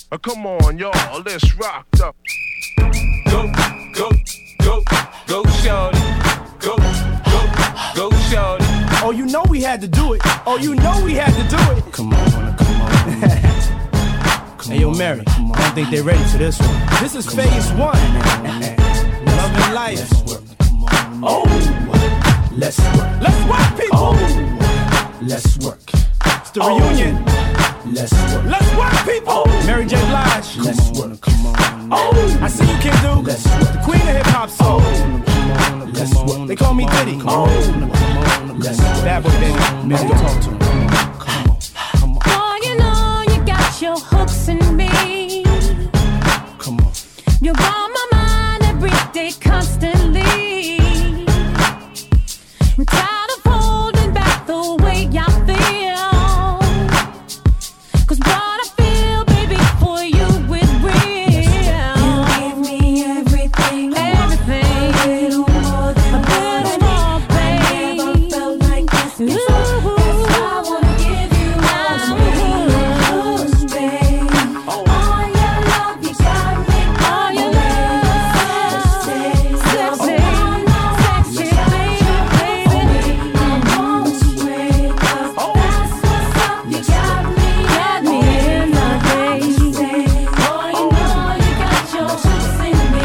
Come on, y'all, let's rock up. Go, go, go, go, shorty. Go, go, go, shorty. Oh, you know we had to do it. Oh, you know we had to do it. Come on. Hey, yo, Mary, I don't think they're ready for this one. This is phase one. Love and life. Oh, let's work. Let's work, people. Oh, let's work. It's the reunion. Let's work. Let's work, people. Mary J. Blige. Let's work. Come on. Oh, I see you can do. Let's work. The queen of hip hop soul. Let's work. They call me Diddy. Oh, let's work. Bad boy, baby. Mary, talk to him. Come on. Boy, you know you got your hooks in me. Come on. You're on my mind every day, constantly. I'm tired of holding back the way I feel. 'Cause what I feel, baby, for you is real. You give me everything, everything. A little more than a little more, babe. I never felt like this before. That's why I wanna give you all of me, babe. All your love, you got me. All your love, sexy, sexy, sexy, baby, baby. I want you, babe. 'Cause that's what's up. You got me in my days. Oh, you know you got your hooks in me.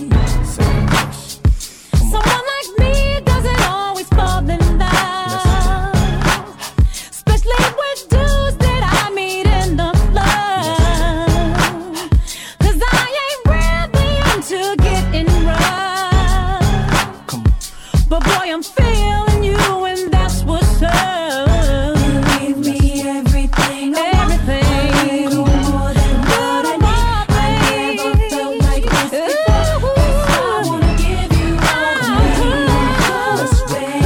Someone like me doesn't always fall in love, especially with dudes that I meet in the club. 'Cause I ain't really into getting rough. Come on. But boy, I'm feeling you, and that's what's up. You give me everything, everything. More than what I need. I never felt like this before. That's why I wanna give you all of me. Let's work.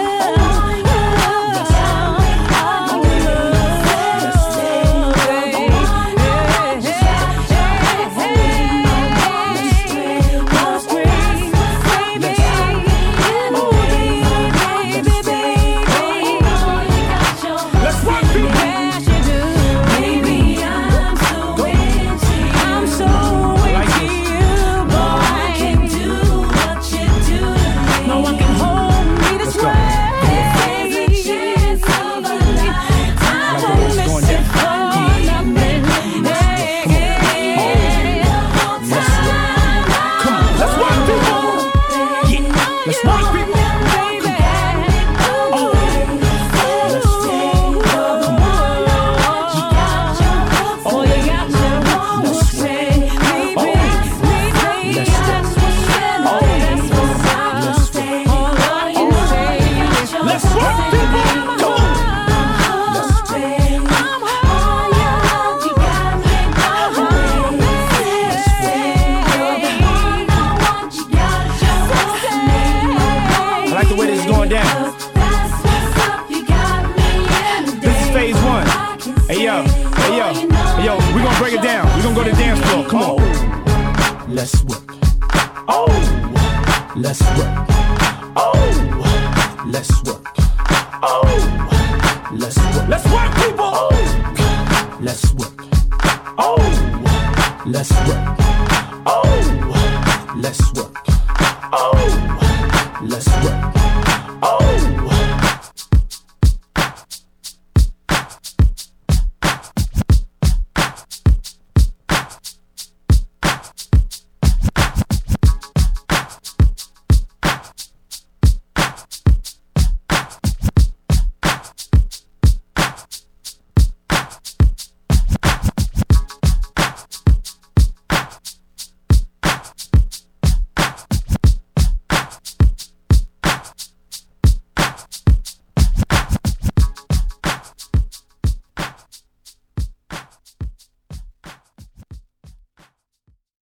Let's work, people. Let's work, people. Let's work, people. Let's work, people. Come on. I like the way this is going down. This is phase one. Hey yo, we gonna break it down. We gonna go to the dance floor. Come on. Let's work. Oh, Let's work. oh, Let's work. oh. Let's work. Let's work, people. Let's work. Oh, Let's work.